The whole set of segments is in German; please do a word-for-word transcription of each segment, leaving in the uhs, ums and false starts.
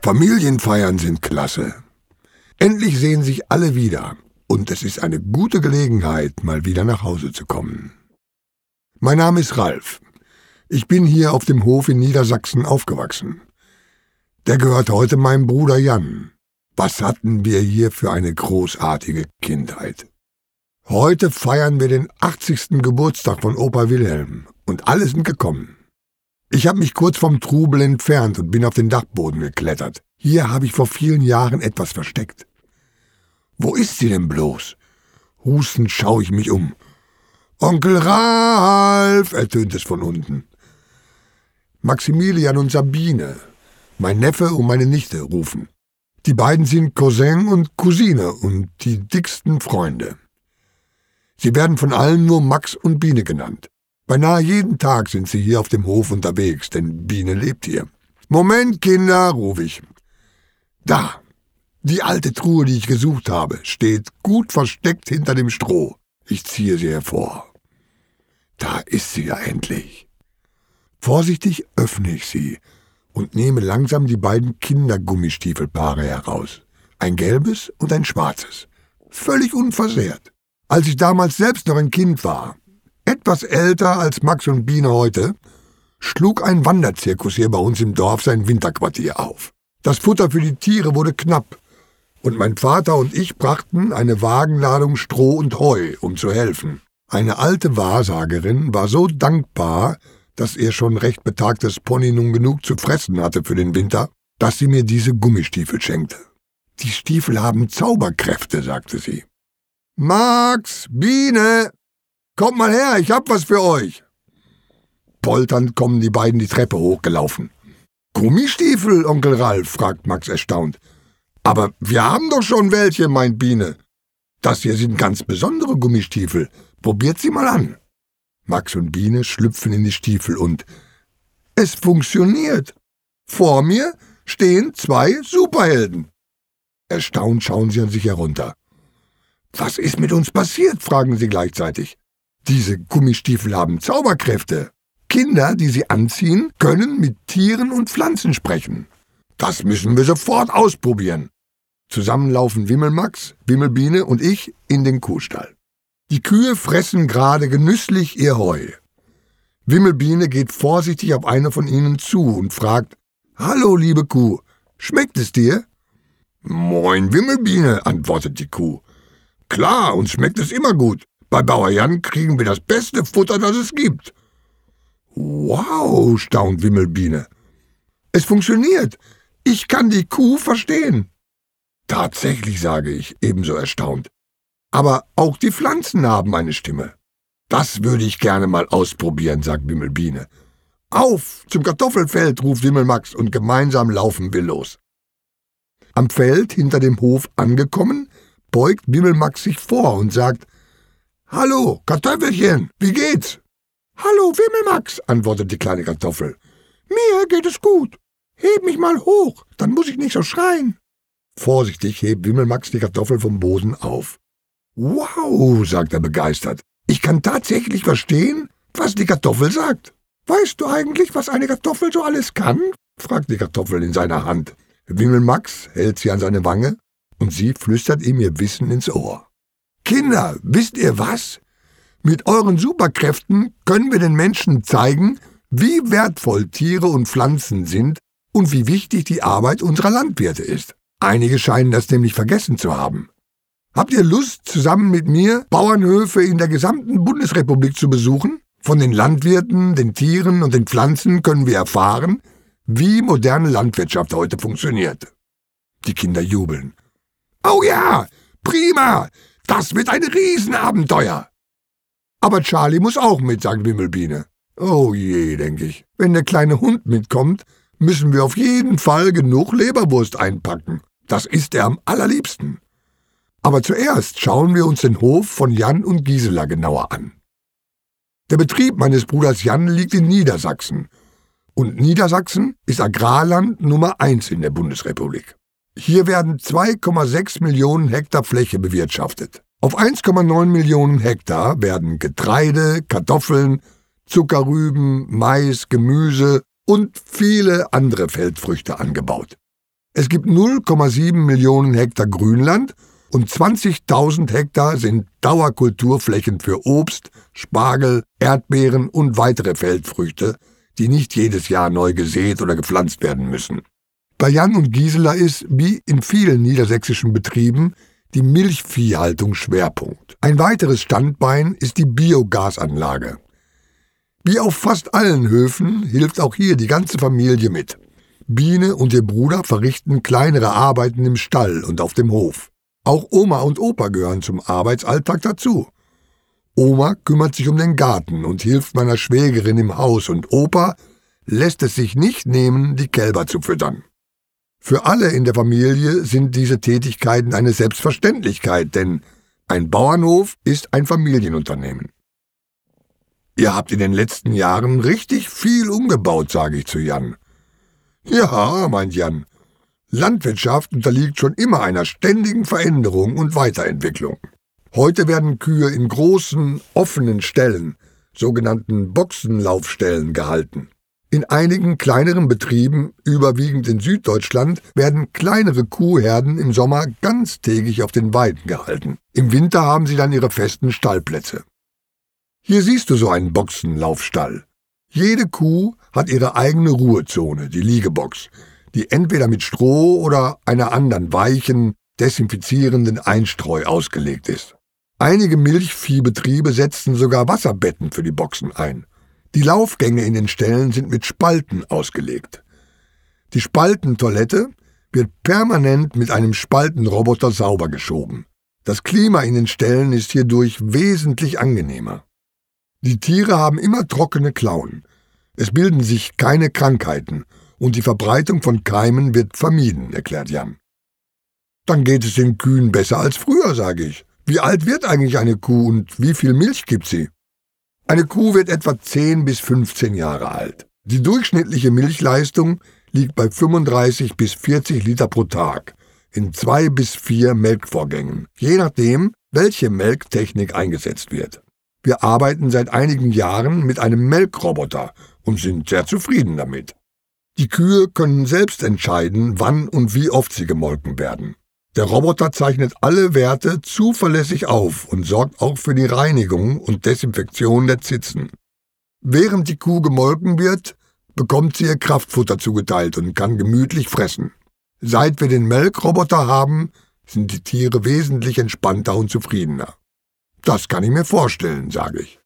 Familienfeiern sind klasse. Endlich sehen sich alle wieder und es ist eine gute Gelegenheit, mal wieder nach Hause zu kommen. Mein Name ist Ralf. Ich bin hier auf dem Hof in Niedersachsen aufgewachsen. Der gehört heute meinem Bruder Jan. Was hatten wir hier für eine großartige Kindheit. Heute feiern wir den achtzigsten Geburtstag von Opa Wilhelm und alle sind gekommen. Ich habe mich kurz vom Trubel entfernt und bin auf den Dachboden geklettert. Hier habe ich vor vielen Jahren etwas versteckt. Wo ist sie denn bloß? Hustend schaue ich mich um. »Onkel Ralf«, ertönt es von unten. Maximilian und Sabine, mein Neffe und meine Nichte, rufen. Die beiden sind Cousin und Cousine und die dicksten Freunde. Sie werden von allen nur Max und Biene genannt. Beinahe jeden Tag sind sie hier auf dem Hof unterwegs, denn Biene lebt hier. »Moment, Kinder«, rufe ich. Da, die alte Truhe, die ich gesucht habe, steht gut versteckt hinter dem Stroh. Ich ziehe sie hervor. Da ist sie ja endlich. Vorsichtig öffne ich sie und nehme langsam die beiden Kindergummistiefelpaare heraus. Ein gelbes und ein schwarzes. Völlig unversehrt. Als ich damals selbst noch ein Kind war, etwas älter als Max und Biene heute, schlug ein Wanderzirkus hier bei uns im Dorf sein Winterquartier auf. Das Futter für die Tiere wurde knapp und mein Vater und ich brachten eine Wagenladung Stroh und Heu, um zu helfen. Eine alte Wahrsagerin war so dankbar, dass ihr schon recht betagtes Pony nun genug zu fressen hatte für den Winter, dass sie mir diese Gummistiefel schenkte. »Die Stiefel haben Zauberkräfte«, sagte sie. »Max, Biene, kommt mal her, ich hab was für euch!« Polternd kommen die beiden die Treppe hochgelaufen. »Gummistiefel, Onkel Ralf?« fragt Max erstaunt. »Aber wir haben doch schon welche«, meint Biene. »Das hier sind ganz besondere Gummistiefel. Probiert sie mal an.« Max und Biene schlüpfen in die Stiefel und es funktioniert. Vor mir stehen zwei Superhelden. Erstaunt schauen sie an sich herunter. »Was ist mit uns passiert?«, fragen sie gleichzeitig. »Diese Gummistiefel haben Zauberkräfte. Kinder, die sie anziehen, können mit Tieren und Pflanzen sprechen. Das müssen wir sofort ausprobieren.« Zusammen laufen Wimmelmax, Wimmelbiene und ich in den Kuhstall. Die Kühe fressen gerade genüsslich ihr Heu. Wimmelbiene geht vorsichtig auf eine von ihnen zu und fragt, »Hallo, liebe Kuh, schmeckt es dir?« »Moin, Wimmelbiene«, antwortet die Kuh. »Klar, uns schmeckt es immer gut. Bei Bauer Jan kriegen wir das beste Futter, das es gibt.« »Wow«, staunt Wimmelbiene. »Es funktioniert. Ich kann die Kuh verstehen.« »Tatsächlich«, sage ich, ebenso erstaunt. »Aber auch die Pflanzen haben eine Stimme.« »Das würde ich gerne mal ausprobieren«, sagt Wimmelbiene. »Auf, zum Kartoffelfeld«, ruft Wimmelmax und gemeinsam laufen wir los. Am Feld hinter dem Hof angekommen, beugt Wimmelmax sich vor und sagt, »Hallo, Kartoffelchen, wie geht's?« »Hallo, Wimmelmax«, antwortet die kleine Kartoffel. »Mir geht es gut. Heb mich mal hoch, dann muss ich nicht so schreien.« Vorsichtig hebt Wimmelmax die Kartoffel vom Boden auf. »Wow«, sagt er begeistert, »ich kann tatsächlich verstehen, was die Kartoffel sagt.« »Weißt du eigentlich, was eine Kartoffel so alles kann?«, fragt die Kartoffel in seiner Hand. Wimmelmax hält sie an seine Wange und sie flüstert ihm ihr Wissen ins Ohr. »Kinder, wisst ihr was? Mit euren Superkräften können wir den Menschen zeigen, wie wertvoll Tiere und Pflanzen sind und wie wichtig die Arbeit unserer Landwirte ist. Einige scheinen das nämlich vergessen zu haben. Habt ihr Lust, zusammen mit mir Bauernhöfe in der gesamten Bundesrepublik zu besuchen? Von den Landwirten, den Tieren und den Pflanzen können wir erfahren, wie moderne Landwirtschaft heute funktioniert.« Die Kinder jubeln. »Oh ja, prima, das wird ein Riesenabenteuer.« »Aber Charlie muss auch mit«, sagt Wimmelbiene. »Oh je«, denke ich, »wenn der kleine Hund mitkommt, müssen wir auf jeden Fall genug Leberwurst einpacken. Das isst er am allerliebsten.« Aber zuerst schauen wir uns den Hof von Jan und Gisela genauer an. Der Betrieb meines Bruders Jan liegt in Niedersachsen. Und Niedersachsen ist Agrarland Nummer eins in der Bundesrepublik. Hier werden zwei Komma sechs Millionen Hektar Fläche bewirtschaftet. Auf eins Komma neun Millionen Hektar werden Getreide, Kartoffeln, Zuckerrüben, Mais, Gemüse und viele andere Feldfrüchte angebaut. Es gibt null Komma sieben Millionen Hektar Grünland und zwanzigtausend Hektar sind Dauerkulturflächen für Obst, Spargel, Erdbeeren und weitere Feldfrüchte, die nicht jedes Jahr neu gesät oder gepflanzt werden müssen. Bei Jan und Gisela ist, wie in vielen niedersächsischen Betrieben, die Milchviehhaltung Schwerpunkt. Ein weiteres Standbein ist die Biogasanlage. Wie auf fast allen Höfen hilft auch hier die ganze Familie mit. Biene und ihr Bruder verrichten kleinere Arbeiten im Stall und auf dem Hof. Auch Oma und Opa gehören zum Arbeitsalltag dazu. Oma kümmert sich um den Garten und hilft meiner Schwägerin im Haus und Opa lässt es sich nicht nehmen, die Kälber zu füttern. Für alle in der Familie sind diese Tätigkeiten eine Selbstverständlichkeit, denn ein Bauernhof ist ein Familienunternehmen. Ihr habt in den letzten Jahren richtig viel umgebaut, sage ich zu Jan. Ja, meint Jan. Landwirtschaft unterliegt schon immer einer ständigen Veränderung und Weiterentwicklung. Heute werden Kühe in großen, offenen Ställen, sogenannten Boxenlaufställen, gehalten. In einigen kleineren Betrieben, überwiegend in Süddeutschland, werden kleinere Kuhherden im Sommer ganztägig auf den Weiden gehalten. Im Winter haben sie dann ihre festen Stallplätze. Hier siehst du so einen Boxenlaufstall. Jede Kuh hat ihre eigene Ruhezone, die Liegebox, die entweder mit Stroh oder einer anderen weichen, desinfizierenden Einstreu ausgelegt ist. Einige Milchviehbetriebe setzen sogar Wasserbetten für die Boxen ein. Die Laufgänge in den Ställen sind mit Spalten ausgelegt. Die Spaltentoilette wird permanent mit einem Spaltenroboter sauber geschoben. Das Klima in den Ställen ist hierdurch wesentlich angenehmer. Die Tiere haben immer trockene Klauen. Es bilden sich keine Krankheiten und die Verbreitung von Keimen wird vermieden, erklärt Jan. Dann geht es den Kühen besser als früher, sage ich. Wie alt wird eigentlich eine Kuh und wie viel Milch gibt sie? Eine Kuh wird etwa zehn bis fünfzehn Jahre alt. Die durchschnittliche Milchleistung liegt bei fünfunddreißig bis vierzig Liter pro Tag in zwei bis vier Melkvorgängen, je nachdem, welche Melktechnik eingesetzt wird. Wir arbeiten seit einigen Jahren mit einem Melkroboter und sind sehr zufrieden damit. Die Kühe können selbst entscheiden, wann und wie oft sie gemolken werden. Der Roboter zeichnet alle Werte zuverlässig auf und sorgt auch für die Reinigung und Desinfektion der Zitzen. Während die Kuh gemolken wird, bekommt sie ihr Kraftfutter zugeteilt und kann gemütlich fressen. Seit wir den Melkroboter haben, sind die Tiere wesentlich entspannter und zufriedener. Das kann ich mir vorstellen, sage ich.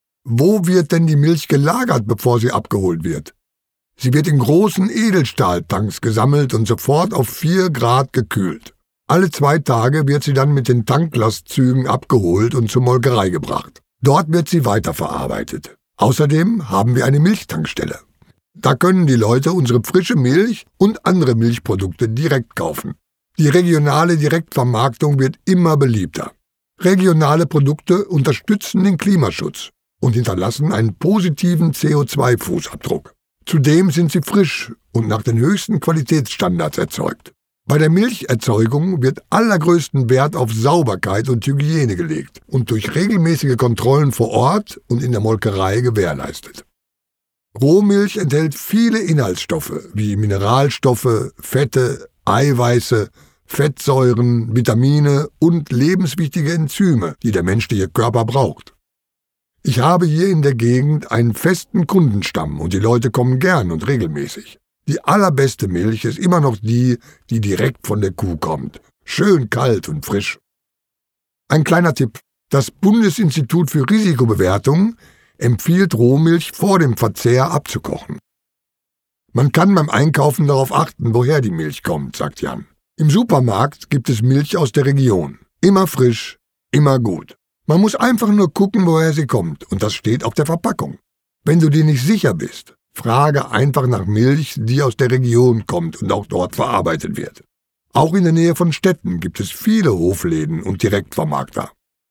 Wo wird denn die Milch gelagert, bevor sie abgeholt wird? Sie wird in großen Edelstahltanks gesammelt und sofort auf vier Grad gekühlt. Alle zwei Tage wird sie dann mit den Tanklastzügen abgeholt und zur Molkerei gebracht. Dort wird sie weiterverarbeitet. Außerdem haben wir eine Milchtankstelle. Da können die Leute unsere frische Milch und andere Milchprodukte direkt kaufen. Die regionale Direktvermarktung wird immer beliebter. Regionale Produkte unterstützen den Klimaschutz und hinterlassen einen positiven C O zwei Fußabdruck. Zudem sind sie frisch und nach den höchsten Qualitätsstandards erzeugt. Bei der Milcherzeugung wird allergrößten Wert auf Sauberkeit und Hygiene gelegt und durch regelmäßige Kontrollen vor Ort und in der Molkerei gewährleistet. Rohmilch enthält viele Inhaltsstoffe wie Mineralstoffe, Fette, Eiweiße, Fettsäuren, Vitamine und lebenswichtige Enzyme, die der menschliche Körper braucht. Ich habe hier in der Gegend einen festen Kundenstamm und die Leute kommen gern und regelmäßig. Die allerbeste Milch ist immer noch die, die direkt von der Kuh kommt. Schön kalt und frisch. Ein kleiner Tipp. Das Bundesinstitut für Risikobewertung empfiehlt Rohmilch vor dem Verzehr abzukochen. Man kann beim Einkaufen darauf achten, woher die Milch kommt, sagt Jan. Im Supermarkt gibt es Milch aus der Region. Immer frisch, immer gut. Man muss einfach nur gucken, woher sie kommt, und das steht auf der Verpackung. Wenn du dir nicht sicher bist, frage einfach nach Milch, die aus der Region kommt und auch dort verarbeitet wird. Auch in der Nähe von Städten gibt es viele Hofläden und Direktvermarkter.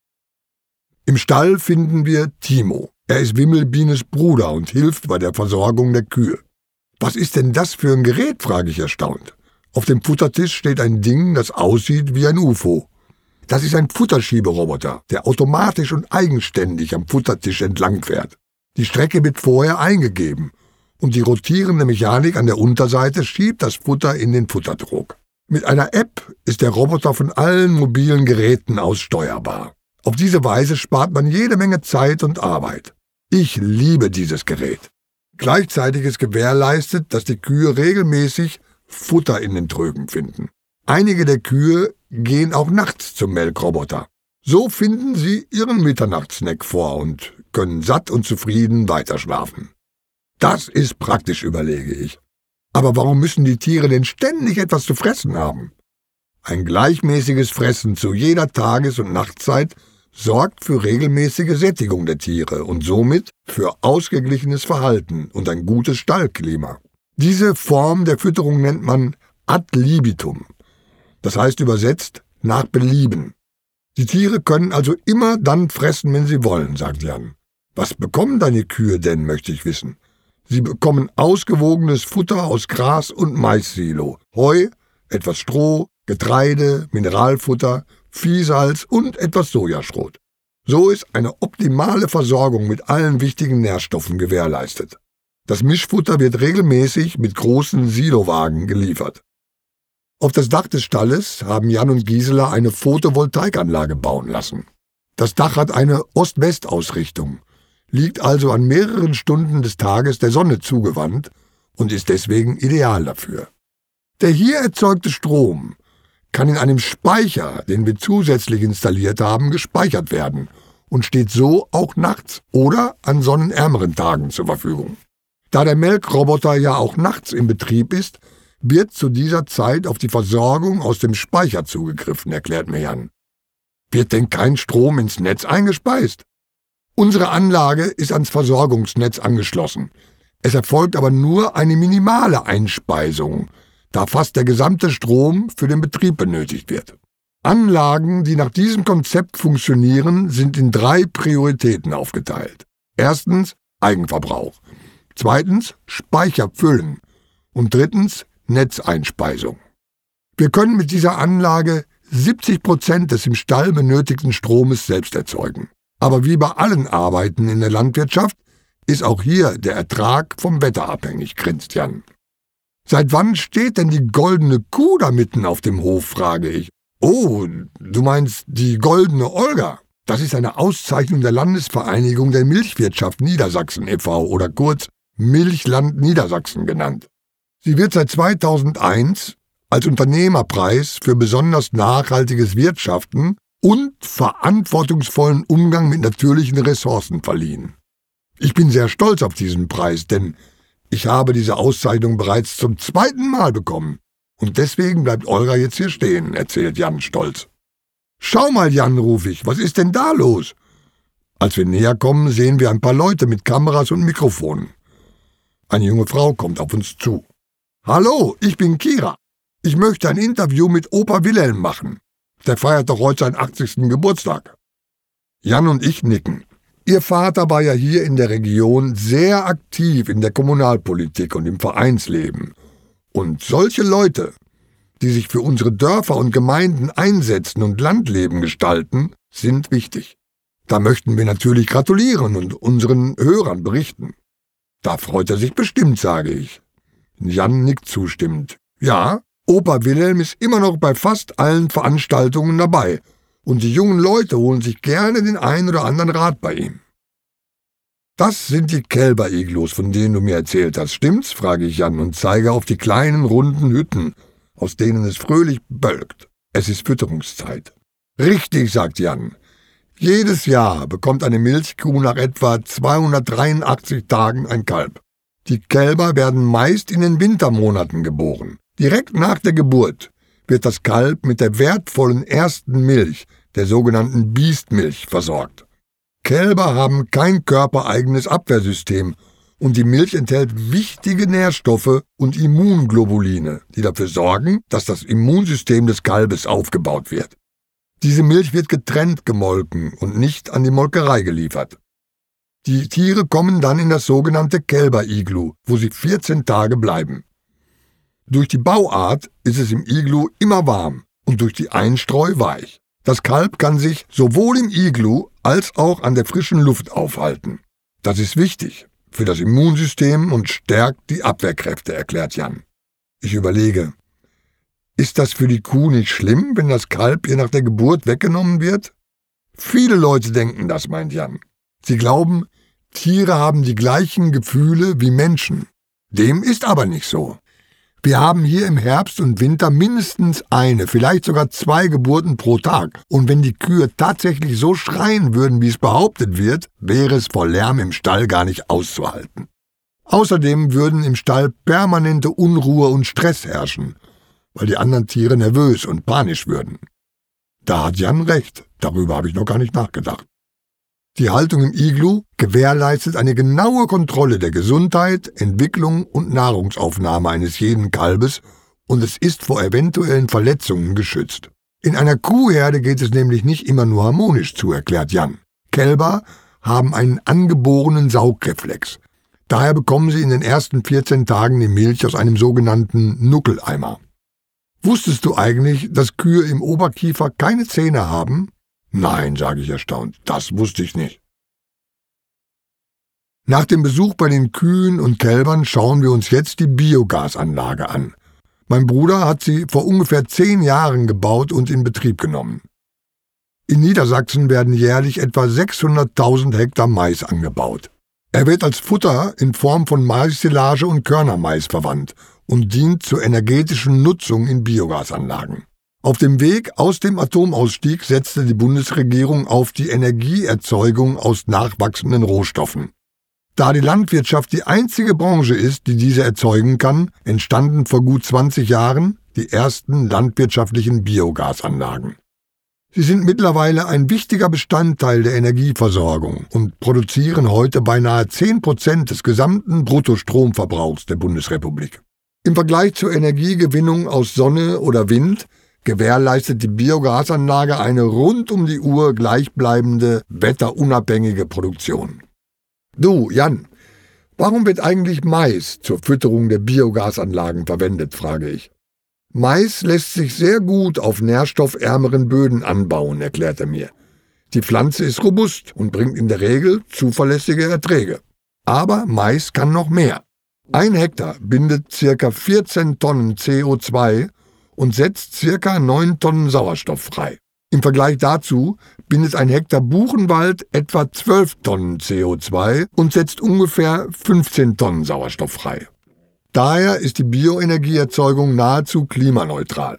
Im Stall finden wir Timo. Er ist Wimmelbienes Bruder und hilft bei der Versorgung der Kühe. Was ist denn das für ein Gerät, frage ich erstaunt. Auf dem Futtertisch steht ein Ding, das aussieht wie ein U F O. Das ist ein Futterschieberoboter, der automatisch und eigenständig am Futtertisch entlang fährt. Die Strecke wird vorher eingegeben und die rotierende Mechanik an der Unterseite schiebt das Futter in den Futtertrog. Mit einer App ist der Roboter von allen mobilen Geräten aus steuerbar. Auf diese Weise spart man jede Menge Zeit und Arbeit. Ich liebe dieses Gerät. Gleichzeitig ist gewährleistet, dass die Kühe regelmäßig Futter in den Trögen finden. Einige der Kühe gehen auch nachts zum Melkroboter. So finden sie ihren Mitternachtssnack vor und können satt und zufrieden weiterschlafen. Das ist praktisch, überlege ich. Aber warum müssen die Tiere denn ständig etwas zu fressen haben? Ein gleichmäßiges Fressen zu jeder Tages- und Nachtzeit sorgt für regelmäßige Sättigung der Tiere und somit für ausgeglichenes Verhalten und ein gutes Stallklima. Diese Form der Fütterung nennt man ad libitum. Das heißt übersetzt nach Belieben. Die Tiere können also immer dann fressen, wenn sie wollen, sagt Jan. Was bekommen deine Kühe denn, möchte ich wissen. Sie bekommen ausgewogenes Futter aus Gras und Maissilo, Heu, etwas Stroh, Getreide, Mineralfutter, Viehsalz und etwas Sojaschrot. So ist eine optimale Versorgung mit allen wichtigen Nährstoffen gewährleistet. Das Mischfutter wird regelmäßig mit großen Silowagen geliefert. Auf das Dach des Stalles haben Jan und Gisela eine Photovoltaikanlage bauen lassen. Das Dach hat eine Ost-West-Ausrichtung, liegt also an mehreren Stunden des Tages der Sonne zugewandt und ist deswegen ideal dafür. Der hier erzeugte Strom kann in einem Speicher, den wir zusätzlich installiert haben, gespeichert werden und steht so auch nachts oder an sonnenärmeren Tagen zur Verfügung. Da der Melkroboter ja auch nachts in Betrieb ist, wird zu dieser Zeit auf die Versorgung aus dem Speicher zugegriffen, erklärt mir Jan. Wird denn kein Strom ins Netz eingespeist? Unsere Anlage ist ans Versorgungsnetz angeschlossen. Es erfolgt aber nur eine minimale Einspeisung, da fast der gesamte Strom für den Betrieb benötigt wird. Anlagen, die nach diesem Konzept funktionieren, sind in drei Prioritäten aufgeteilt. Erstens Eigenverbrauch, zweitens Speicher füllen und drittens Netzeinspeisung. Wir können mit dieser Anlage siebzig Prozent des im Stall benötigten Stromes selbst erzeugen. Aber wie bei allen Arbeiten in der Landwirtschaft ist auch hier der Ertrag vom Wetter abhängig, grinst Jan. Seit wann steht denn die goldene Kuh da mitten auf dem Hof, frage ich. Oh, du meinst die goldene Olga? Das ist eine Auszeichnung der Landesvereinigung der Milchwirtschaft Niedersachsen e V oder kurz Milchland Niedersachsen genannt. Sie wird seit zweitausendeins als Unternehmerpreis für besonders nachhaltiges Wirtschaften und verantwortungsvollen Umgang mit natürlichen Ressourcen verliehen. Ich bin sehr stolz auf diesen Preis, denn ich habe diese Auszeichnung bereits zum zweiten Mal bekommen. Und deswegen bleibt Olga jetzt hier stehen, erzählt Jan stolz. Schau mal, Jan, rufe ich, was ist denn da los? Als wir näher kommen, sehen wir ein paar Leute mit Kameras und Mikrofonen. Eine junge Frau kommt auf uns zu. Hallo, ich bin Kira. Ich möchte ein Interview mit Opa Wilhelm machen. Der feiert doch heute seinen achtzigsten Geburtstag. Jan und ich nicken. Ihr Vater war ja hier in der Region sehr aktiv in der Kommunalpolitik und im Vereinsleben. Und solche Leute, die sich für unsere Dörfer und Gemeinden einsetzen und Landleben gestalten, sind wichtig. Da möchten wir natürlich gratulieren und unseren Hörern berichten. Da freut er sich bestimmt, sage ich. Jan nickt zustimmend. Ja, Opa Wilhelm ist immer noch bei fast allen Veranstaltungen dabei und die jungen Leute holen sich gerne den einen oder anderen Rat bei ihm. Das sind die Kälber-Iglus, von denen du mir erzählt hast, stimmt's? Frage ich Jan und zeige auf die kleinen, runden Hütten, aus denen es fröhlich bölkt. Es ist Fütterungszeit. Richtig, sagt Jan. Jedes Jahr bekommt eine Milchkuh nach etwa zweihundertdreiundachtzig Tagen ein Kalb. Die Kälber werden meist in den Wintermonaten geboren. Direkt nach der Geburt wird das Kalb mit der wertvollen ersten Milch, der sogenannten Biestmilch, versorgt. Kälber haben kein körpereigenes Abwehrsystem und die Milch enthält wichtige Nährstoffe und Immunglobuline, die dafür sorgen, dass das Immunsystem des Kalbes aufgebaut wird. Diese Milch wird getrennt gemolken und nicht an die Molkerei geliefert. Die Tiere kommen dann in das sogenannte Kälber-Iglu, wo sie vierzehn Tage bleiben. Durch die Bauart ist es im Iglu immer warm und durch die Einstreu weich. Das Kalb kann sich sowohl im Iglu als auch an der frischen Luft aufhalten. Das ist wichtig für das Immunsystem und stärkt die Abwehrkräfte, erklärt Jan. Ich überlege, Ist das für die Kuh nicht schlimm, wenn das Kalb ihr nach der Geburt weggenommen wird? Viele Leute denken das, meint Jan. Sie glauben, Tiere haben die gleichen Gefühle wie Menschen. Dem ist aber nicht so. Wir haben hier im Herbst und Winter mindestens eine, vielleicht sogar zwei Geburten pro Tag. Und wenn die Kühe tatsächlich so schreien würden, wie es behauptet wird, wäre es vor Lärm im Stall gar nicht auszuhalten. Außerdem würden im Stall permanente Unruhe und Stress herrschen, weil die anderen Tiere nervös und panisch würden. Da hat Jan recht, darüber habe ich noch gar nicht nachgedacht. Die Haltung im Iglu gewährleistet eine genaue Kontrolle der Gesundheit, Entwicklung und Nahrungsaufnahme eines jeden Kalbes und es ist vor eventuellen Verletzungen geschützt. In einer Kuhherde geht es nämlich nicht immer nur harmonisch zu, erklärt Jan. Kälber haben einen angeborenen Saugreflex. Daher bekommen sie in den ersten vierzehn Tagen die Milch aus einem sogenannten Nuckeleimer. Wusstest du eigentlich, dass Kühe im Oberkiefer keine Zähne haben? Nein, sage ich erstaunt, das wusste ich nicht. Nach dem Besuch bei den Kühen und Kälbern schauen wir uns jetzt die Biogasanlage an. Mein Bruder hat sie vor ungefähr zehn Jahren gebaut und in Betrieb genommen. In Niedersachsen werden jährlich etwa sechshunderttausend Hektar Mais angebaut. Er wird als Futter in Form von Maissilage und Körnermais verwandt und dient zur energetischen Nutzung in Biogasanlagen. Auf dem Weg aus dem Atomausstieg setzte die Bundesregierung auf die Energieerzeugung aus nachwachsenden Rohstoffen. Da die Landwirtschaft die einzige Branche ist, die diese erzeugen kann, entstanden vor gut zwanzig Jahren die ersten landwirtschaftlichen Biogasanlagen. Sie sind mittlerweile ein wichtiger Bestandteil der Energieversorgung und produzieren heute beinahe zehn Prozent des gesamten Bruttostromverbrauchs der Bundesrepublik. Im Vergleich zur Energiegewinnung aus Sonne oder Wind gewährleistet die Biogasanlage eine rund um die Uhr gleichbleibende, wetterunabhängige Produktion. Du, Jan, warum wird eigentlich Mais zur Fütterung der Biogasanlagen verwendet, frage ich. Mais lässt sich sehr gut auf nährstoffärmeren Böden anbauen, erklärt er mir. Die Pflanze ist robust und bringt in der Regel zuverlässige Erträge. Aber Mais kann noch mehr. Ein Hektar bindet ca. vierzehn Tonnen C O zwei und setzt ca. neun Tonnen Sauerstoff frei. Im Vergleich dazu bindet ein Hektar Buchenwald etwa zwölf Tonnen C O zwei und setzt ungefähr fünfzehn Tonnen Sauerstoff frei. Daher ist die Bioenergieerzeugung nahezu klimaneutral.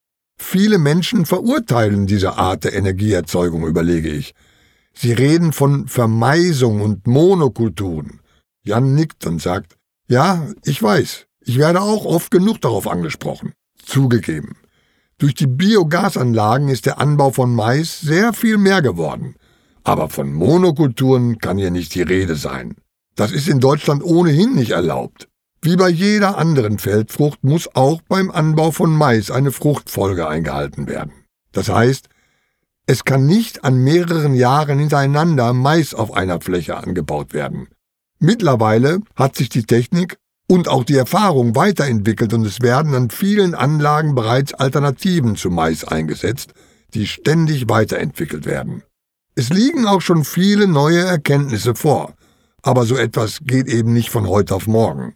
Viele Menschen verurteilen diese Art der Energieerzeugung, überlege ich. Sie reden von Vermaisung und Monokulturen. Jan nickt und sagt, ja, ich weiß, ich werde auch oft genug darauf angesprochen. Zugegeben. Durch die Biogasanlagen ist der Anbau von Mais sehr viel mehr geworden. Aber von Monokulturen kann hier nicht die Rede sein. Das ist in Deutschland ohnehin nicht erlaubt. Wie bei jeder anderen Feldfrucht muss auch beim Anbau von Mais eine Fruchtfolge eingehalten werden. Das heißt, es kann nicht an mehreren Jahren hintereinander Mais auf einer Fläche angebaut werden. Mittlerweile hat sich die Technik und auch die Erfahrung weiterentwickelt und es werden an vielen Anlagen bereits Alternativen zu Mais eingesetzt, die ständig weiterentwickelt werden. Es liegen auch schon viele neue Erkenntnisse vor, aber so etwas geht eben nicht von heute auf morgen.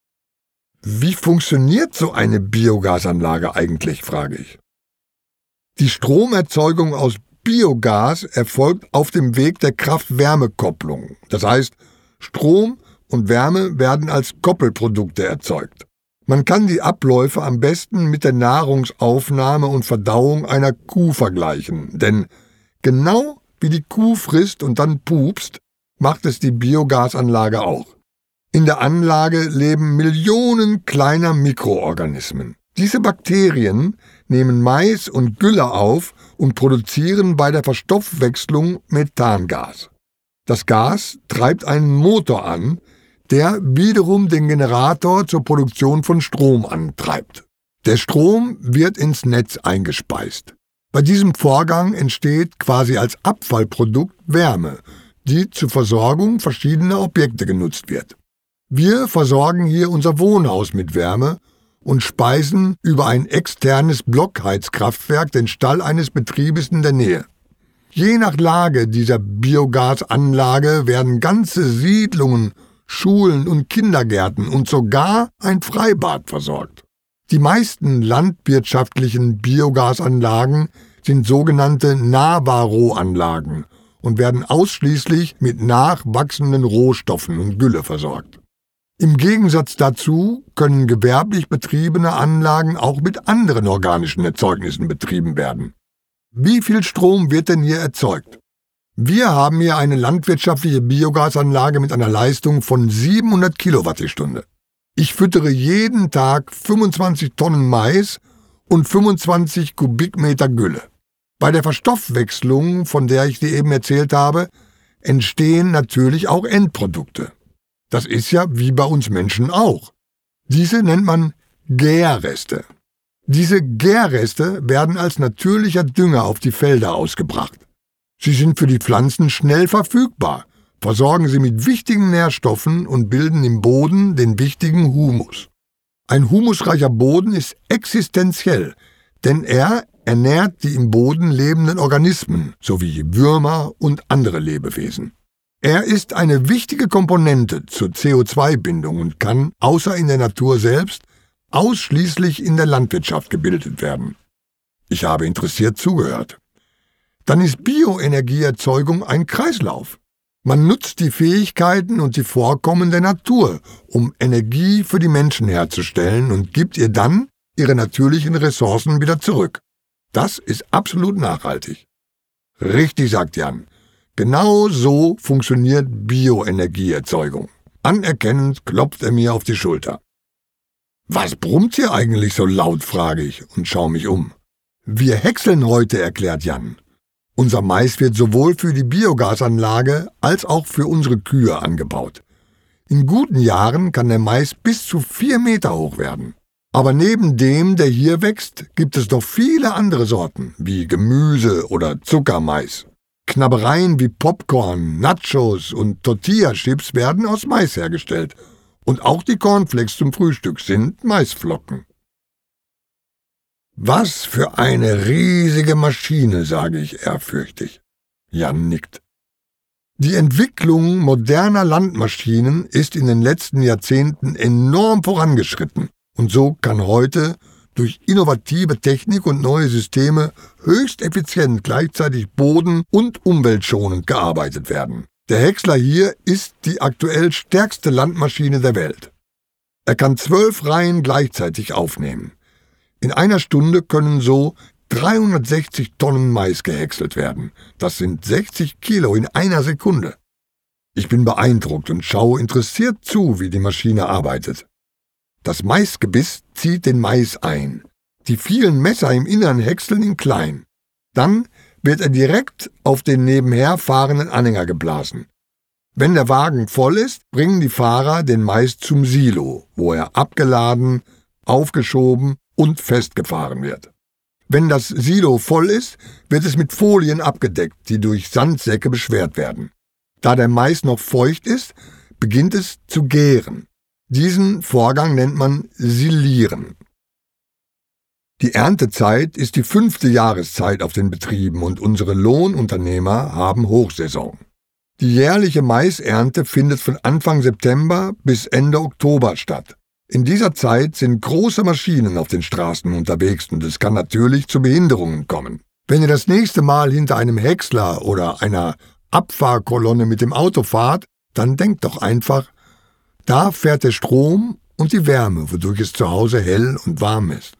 Wie funktioniert so eine Biogasanlage eigentlich, frage ich. Die Stromerzeugung aus Biogas erfolgt auf dem Weg der Kraft-Wärme-Kopplung. Das heißt, Strom und Wärme werden als Koppelprodukte erzeugt. Man kann die Abläufe am besten mit der Nahrungsaufnahme und Verdauung einer Kuh vergleichen, denn genau wie die Kuh frisst und dann pupst, macht es die Biogasanlage auch. In der Anlage leben Millionen kleiner Mikroorganismen. Diese Bakterien nehmen Mais und Gülle auf und produzieren bei der Verstoffwechslung Methangas. Das Gas treibt einen Motor an, der wiederum den Generator zur Produktion von Strom antreibt. Der Strom wird ins Netz eingespeist. Bei diesem Vorgang entsteht quasi als Abfallprodukt Wärme, die zur Versorgung verschiedener Objekte genutzt wird. Wir versorgen hier unser Wohnhaus mit Wärme und speisen über ein externes Blockheizkraftwerk den Stall eines Betriebes in der Nähe. Je nach Lage dieser Biogasanlage werden ganze Siedlungen, Schulen und Kindergärten und sogar ein Freibad versorgt. Die meisten landwirtschaftlichen Biogasanlagen sind sogenannte Navarro-Anlagen und werden ausschließlich mit nachwachsenden Rohstoffen und Gülle versorgt. Im Gegensatz dazu können gewerblich betriebene Anlagen auch mit anderen organischen Erzeugnissen betrieben werden. Wie viel Strom wird denn hier erzeugt? Wir haben hier eine landwirtschaftliche Biogasanlage mit einer Leistung von siebenhundert Kilowatt die Stunde. Ich füttere jeden Tag fünfundzwanzig Tonnen Mais und fünfundzwanzig Kubikmeter Gülle. Bei der Verstoffwechslung, von der ich dir eben erzählt habe, entstehen natürlich auch Endprodukte. Das ist ja wie bei uns Menschen auch. Diese nennt man Gärreste. Diese Gärreste werden als natürlicher Dünger auf die Felder ausgebracht. Sie sind für die Pflanzen schnell verfügbar, versorgen sie mit wichtigen Nährstoffen und bilden im Boden den wichtigen Humus. Ein humusreicher Boden ist existenziell, denn er ernährt die im Boden lebenden Organismen sowie Würmer und andere Lebewesen. Er ist eine wichtige Komponente zur C O zwei Bindung und kann, außer in der Natur selbst, ausschließlich in der Landwirtschaft gebildet werden. Ich habe interessiert zugehört. Dann ist Bioenergieerzeugung ein Kreislauf. Man nutzt die Fähigkeiten und die Vorkommen der Natur, um Energie für die Menschen herzustellen und gibt ihr dann ihre natürlichen Ressourcen wieder zurück. Das ist absolut nachhaltig. Richtig, sagt Jan. Genau so funktioniert Bioenergieerzeugung. Anerkennend klopft er mir auf die Schulter. Was brummt hier eigentlich so laut, frage ich und schaue mich um. Wir häckseln heute, erklärt Jan. Unser Mais wird sowohl für die Biogasanlage als auch für unsere Kühe angebaut. In guten Jahren kann der Mais bis zu vier Meter hoch werden. Aber neben dem, der hier wächst, gibt es noch viele andere Sorten, wie Gemüse oder Zuckermais. Knabbereien wie Popcorn, Nachos und Tortilla-Chips werden aus Mais hergestellt. Und auch die Cornflakes zum Frühstück sind Maisflocken. Was für eine riesige Maschine, sage ich ehrfürchtig. Jan nickt. Die Entwicklung moderner Landmaschinen ist in den letzten Jahrzehnten enorm vorangeschritten. Und so kann heute durch innovative Technik und neue Systeme höchst effizient gleichzeitig boden- und umweltschonend gearbeitet werden. Der Häcksler hier ist die aktuell stärkste Landmaschine der Welt. Er kann zwölf Reihen gleichzeitig aufnehmen. In einer Stunde können so dreihundertsechzig Tonnen Mais gehäckselt werden. Das sind sechzig Kilo in einer Sekunde. Ich bin beeindruckt und schaue interessiert zu, wie die Maschine arbeitet. Das Maisgebiss zieht den Mais ein. Die vielen Messer im Innern häckseln ihn klein. Dann wird er direkt auf den nebenher fahrenden Anhänger geblasen. Wenn der Wagen voll ist, bringen die Fahrer den Mais zum Silo, wo er abgeladen, aufgeschoben und festgefahren wird. Wenn das Silo voll ist, wird es mit Folien abgedeckt, die durch Sandsäcke beschwert werden. Da der Mais noch feucht ist, beginnt es zu gären. Diesen Vorgang nennt man Silieren. Die Erntezeit ist die fünfte Jahreszeit auf den Betrieben und unsere Lohnunternehmer haben Hochsaison. Die jährliche Maisernte findet von Anfang September bis Ende Oktober statt. In dieser Zeit sind große Maschinen auf den Straßen unterwegs und es kann natürlich zu Behinderungen kommen. Wenn ihr das nächste Mal hinter einem Häcksler oder einer Abfahrkolonne mit dem Auto fahrt, dann denkt doch einfach, da fährt der Strom und die Wärme, wodurch es zu Hause hell und warm ist.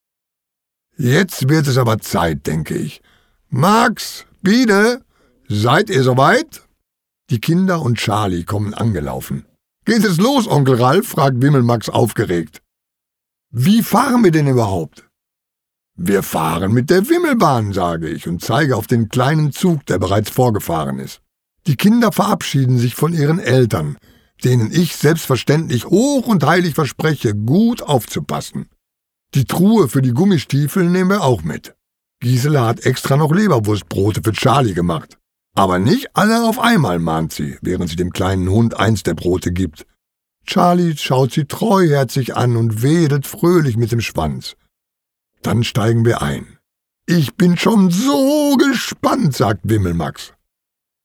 Jetzt wird es aber Zeit, denke ich. Max, Biene, seid ihr soweit? Die Kinder und Charlie kommen angelaufen. Geht es los, Onkel Ralf? Fragt Wimmelmax aufgeregt. Wie fahren wir denn überhaupt? Wir fahren mit der Wimmelbahn, sage ich und zeige auf den kleinen Zug, der bereits vorgefahren ist. Die Kinder verabschieden sich von ihren Eltern, denen ich selbstverständlich hoch und heilig verspreche, gut aufzupassen. Die Truhe für die Gummistiefel nehmen wir auch mit. Gisela hat extra noch Leberwurstbrote für Charlie gemacht. Aber nicht alle auf einmal, mahnt sie, während sie dem kleinen Hund eins der Brote gibt. Charlie schaut sie treuherzig an und wedelt fröhlich mit dem Schwanz. Dann steigen wir ein. Ich bin schon so gespannt, sagt Wimmelmax.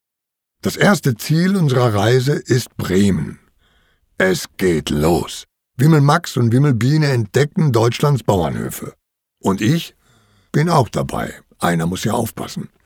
Das erste Ziel unserer Reise ist Bremen. Es geht los. Wimmel Max und Wimmel Biene entdeckten Deutschlands Bauernhöfe. Und ich bin auch dabei. Einer muss ja aufpassen.